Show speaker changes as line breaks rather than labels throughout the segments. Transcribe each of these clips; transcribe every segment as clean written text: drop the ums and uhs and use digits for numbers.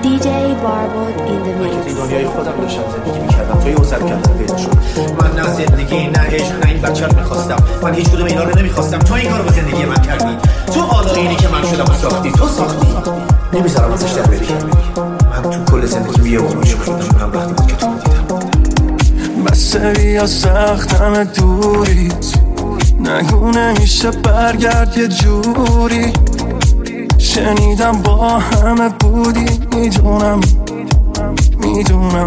DJ Barbod in the mix.
دنیای خودم داشتم زندگی میکردم توی اوزر کردم پیدا شد. من نه زندگی نه عشق نه این بچه رو میخواستم. من هیچ کدوم اینا رو نمیخواستم. تو این کارو با زندگی من کردی. تو آلایینی که من شدم و ساختی. تو ساختی. نمیذارم ازش در بری. من تو کل زندگی یه اونو شکر دادم. اونم وقتی بود که تو دیدم.
بسه بیا سختم دوریت، نگو نمیشه برگرد یه جوری. شنیدم با همه بودی، میدونم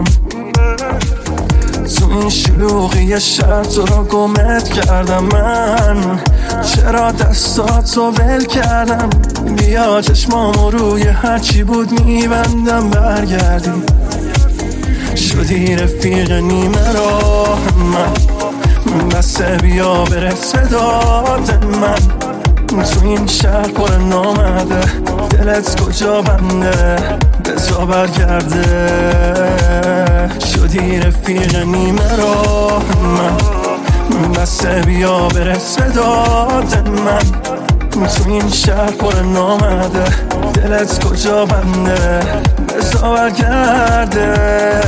تو این شلوغی شهر تو رو گمت کردم. من چرا دستاتو ول کردم؟ بیا چشمامو روی هرچی بود میبندم برگردی. شدی رفیق نیمه راه من، بسه بیا بره صدات من. تو این شهر پر نامده، دلت کجا بنده؟ بزا برگرده. شدی رفیق نیمه راه من، بسه بیا بره صدات من. تو این شهر پر نامده، دلت کجا بنده؟ بزا برگرده.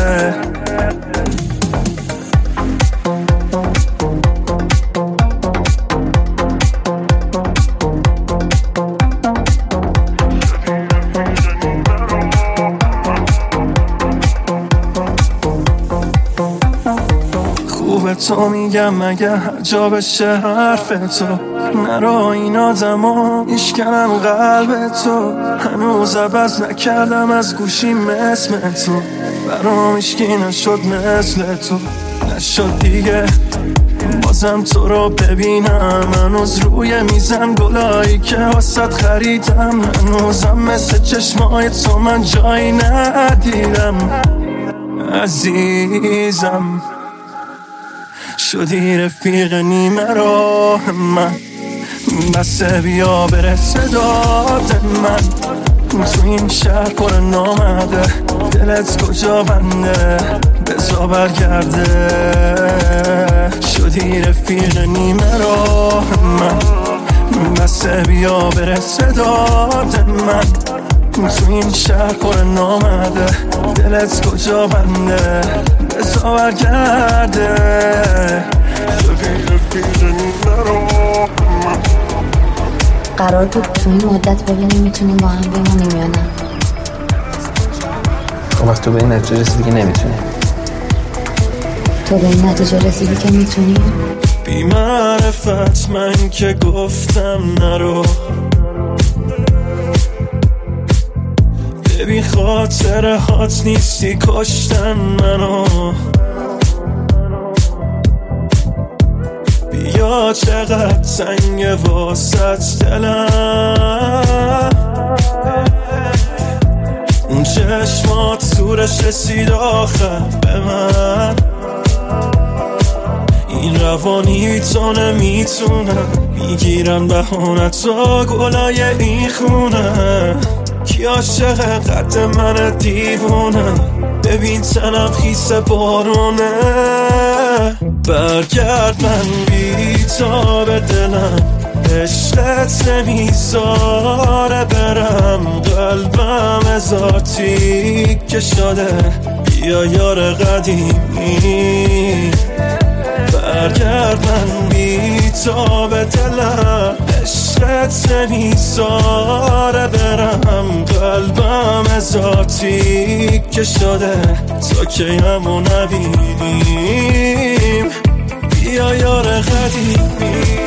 تو میگم مگه هر جا بشه حرف تو، نرو این آدما میشکنن قلب تو. هنوز عوض نکردم از گوشیم اسم تو، برام هیچکی نشد مثل تو. نشد دیگه بازم تو رو ببینم، هنوز روی میزم گلایی که واسط خریدم. هنوزم مثل چشمای تو من جایی ندیدم عزیزم. شدی رفیق نیمه راه من، بسه بیا بره صدات من. تو این شهر پر نامده، دلت کجا بنده؟ بزا برگرده. شدی رفیق نیمه راه من، بسه بیا بره صدات من. تو این شهر پر نامده، دلت کجا بنده؟ بزا برگرده.
قرار بود تو این مدت ببینیم میتونیم با هم بمونیم یا نه.
خب از تو به این نتیجه رسیدی که نمیتونیم.
تو به این نتیجه رسیدی که میتونیم.
بی معرفت من که گفتم نرو، ببین خاطر هات نیستی کشتن منو. بیا چقدر سنگ واسط دلم، اون چشمات سورش رسید آخر به من. این روانی تو نمیتونم، میگیرن بهانتا گلای این خونه. کی عاشق قد من دیوونه، ببین تنم خیس بارونه. برگرد من بی تا به دلم، عشقت نمیذاره برم. قلبم ذاتی که شده، بیا یار قدیمی. برگرد من بی تا به دلم، عشقت نمیذاره برم. قلبم ذاتی که شده، تا که همو نبینیم. بیا یار قدیمی.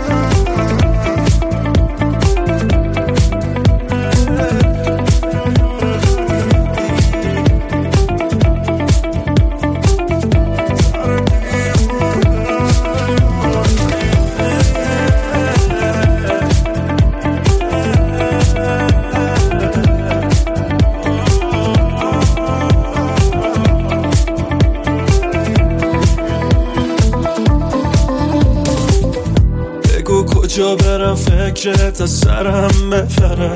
کجا برم فکرت از سرم بپره.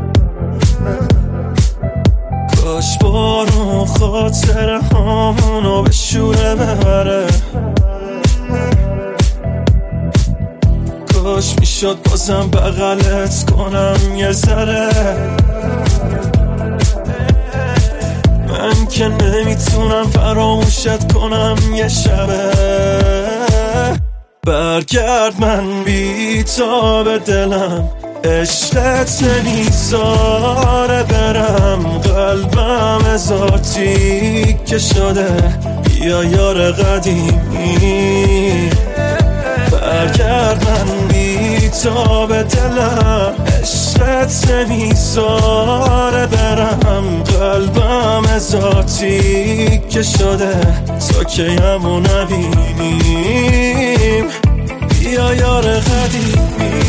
کاش بارون خاطر همونو به شوره ببره. کاش میشد بازم بغلت کنم یه ذره. که نمیتونم فراموشت کنم یه شبه. برگرد من بی تاب دلم، عشقت نمیذاره برم، قلبم ذاتی که شده بیا یار قدیمی. برگرد من بی تاب دلم، عشقت نمیذاره برم، قلبم ذاتی که شده تا که همو نبینیم بیا یار قدیمی.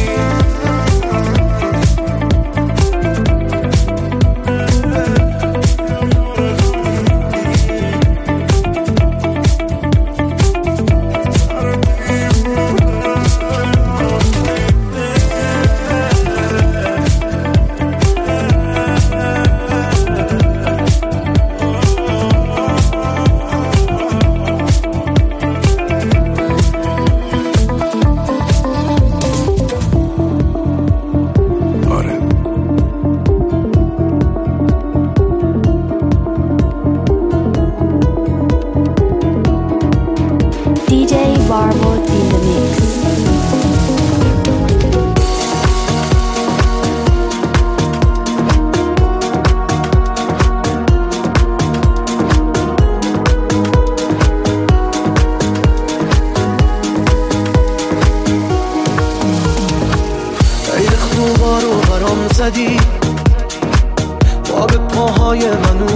با به پاهای من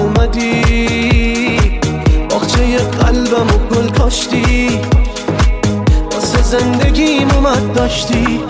اومدی، باغچه قلبمو گل کاشتی، واسه زندگیم اومد داشتی،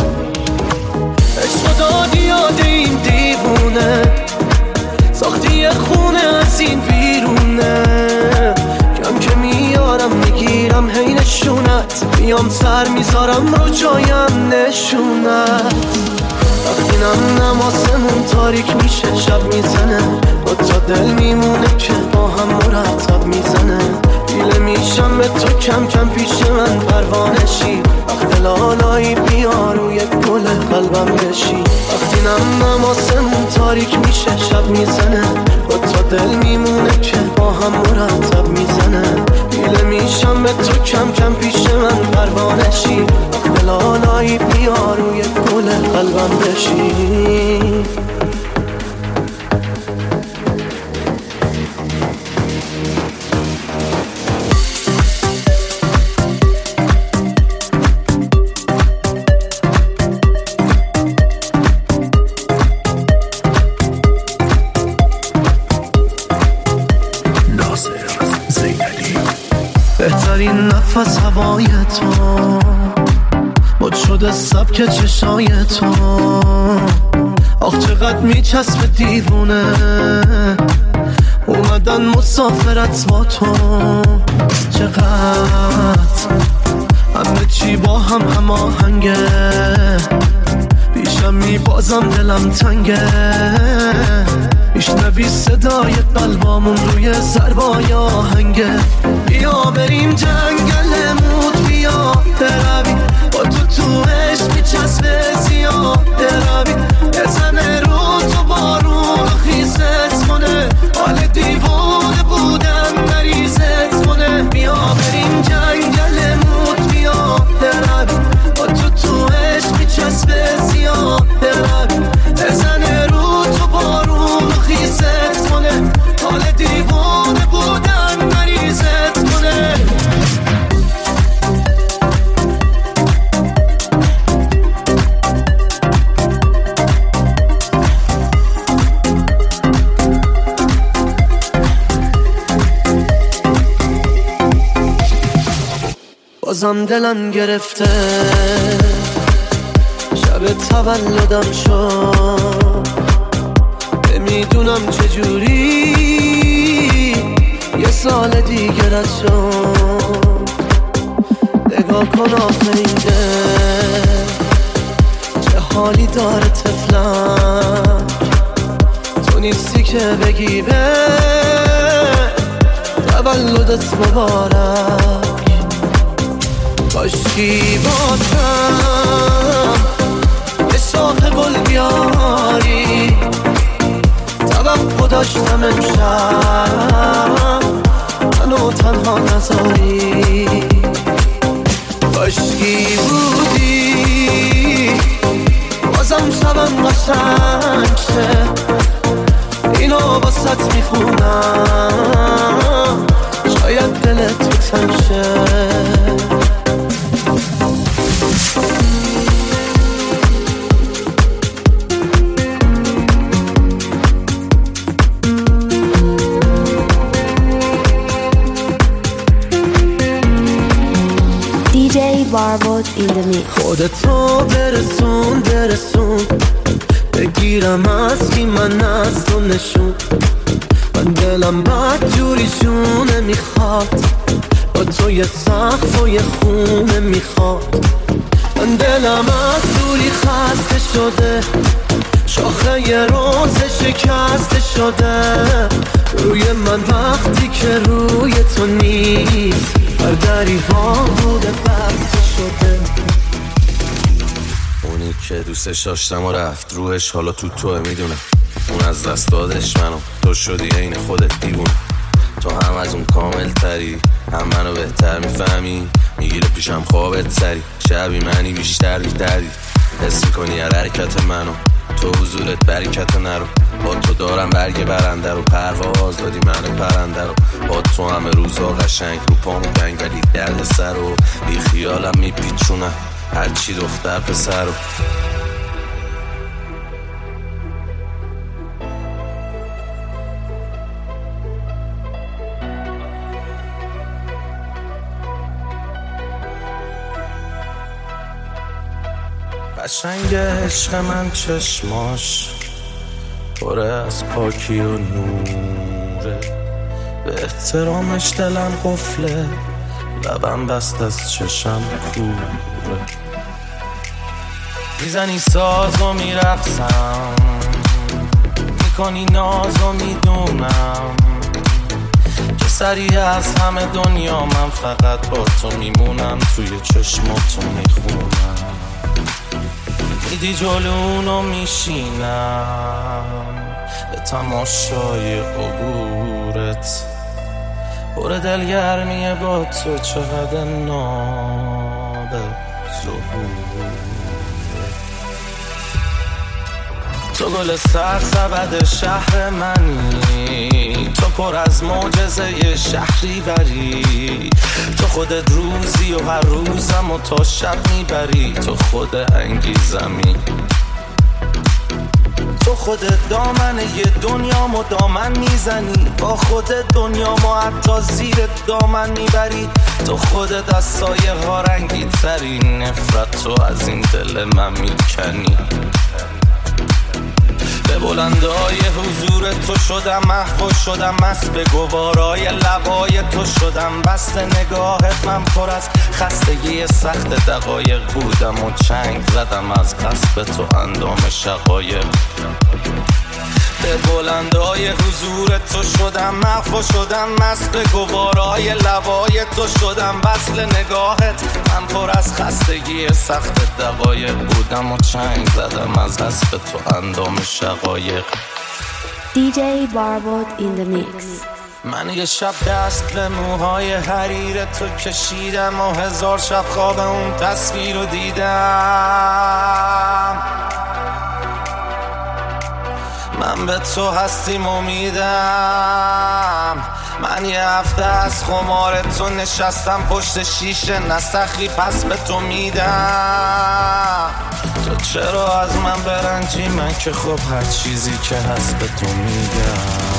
عشق دادی یاد این دیوونه، ساختی یه خونه از این بیرونه، کم که میارم میگیرم هی نشونت، میام سر میذارم رو جایم نشونت. وقتی نماسمون تاریک میشه شب میزنه، با تا دل میمونه که با هم مرتب میزنه، دیله میشم به تو کم کم پیش من پروانشی، وقت لالایی بیا روی گل قلبم بشی. وقتی نماسمون تاریک میشه شب میزنه، با تا دل میمونه که با هم مرتب میزنه، دیله میشم به تو کم کم پیش من پروانشی، وقت لالایی بیا روی گل قلبم بشی. بهترین نفس هوای تو، مد شده سبک چشای تو، آخ چقدر میچسبه دیوونه، اومدن مسافرت با تو، چقدر همه چی با هم هماهنگه، پیشم میبازم دلم تنگه، میشنوی صدای قلبامون روی ضربای آهنگه، بیا بریم جنگل موت، بیا بروی با تو عشق میچسبه زیاد بروی، بزنه رو تو بارون خیزت کنه، حال دیوانه بودن مریضت کنه، بیا بریم جنگل موت، بیا بروی با تو عشق میچسبه زیاد بروی، بزنه رو تو بارون خیزت کنه، حال دیوانه بودن مریضت کنه. بازم دلم گرفته، شب تولدم شد، نمیدونم چجوری یه سال دیگه رد شد، نگاه کن آفرینده چه حالی داره طفلک، تو نیستی که بگی به تولدت مبارک، کاشکی بازم یه شاخ گل بیاری، توقع داشتم امشب منو تنها نذاری. کاشکی بودی بازم شبم قشنگ شه، اینو واسط میخونم شاید دلت تو تنگ شه.
DJ Barbot in the mix.
خودتو برسون بگیرم از کی من از تو نشون. من دلم بد جوری جونه میخواد، با تو یه سقف و یه خونه میخواد. من دلم از دوری خسته شده، شاخه یه روز شکسته شده. روی من وقتی که روی تو نیست، هر دری ها بوده بسته شده.
اونی که دوستش داشتم و رفت روحش حالا تو توه، میدونم اون از دست دادش منو، تو شدی عین خودت دیوونه. تو هم از اون کامل تری، هم منو بهتر میفهمی، میگیره پیشم خوابت سری. شبی منی بیشتر بیتری، حس میکنی هر حرکت منو، تو حضورت برکت نرو. با تو دارم برگ برنده رو، پرواز دادی من پرنده رو. با تو همه روزا قشنگ، رو پامو گنگ ولی درد سر رو بی خیالم میپیچونم، هرچی دختر پسر رو. قشنگ عشق من چشماش پره از پاکی و نوره، به احترامش دلم قفله، لبم بست از چشم کوره. میزنی ساز و میرقصم، میکنی ناز و میدونم که سریع از همه دنیا من فقط با تو میمونم، توی چشماتو میخونم. میدی جلونو میشینم به تماشای عبورت، پر دلگرمیه با تو، چقدر ناب ظهورت. تو گل سرسبد شهر منی، تو پر از معجزه شهری بری. تو خودت روزی و هر روزم و تا شب میبری، تو خود انگیزمی، تو خودت دامن یه دنیا مدامن میزنی. با خودت دنیا ما حتی زیر دامن میبری، تو خودت از سایه ها رنگی تری. نفرت تو از این دل من میکنی. به بلندای حضور تو شدم محو شدم، مست به گوارای لبای تو شدم. بست نگاهت من پر از خستگی سخت دقایق بودم و چنگ زدم از قصب تو اندام شقایق. به بلندای حضور تو شدم محو شدم، مست به گوارای لبای تو شدم. وصل نگاهت من پر از خستگی سخت دقایق بودم و چنگ زدم از قصب تو اندام شقایق.
DJ Barbot in the mix.
من یه شب دست به موهای حریر تو کشیدم و 1000 شب خواب اون تصویر رو دیدم. من به تو هستیم امیدم. من یه هفته از خمار تو نشستم پشت شیشه، نسخی پس به تو میدم. تو چرا از من برنجی؟ من که خب هر چیزی که هست به تو میگم.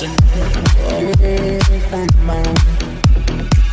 dancing. Oh,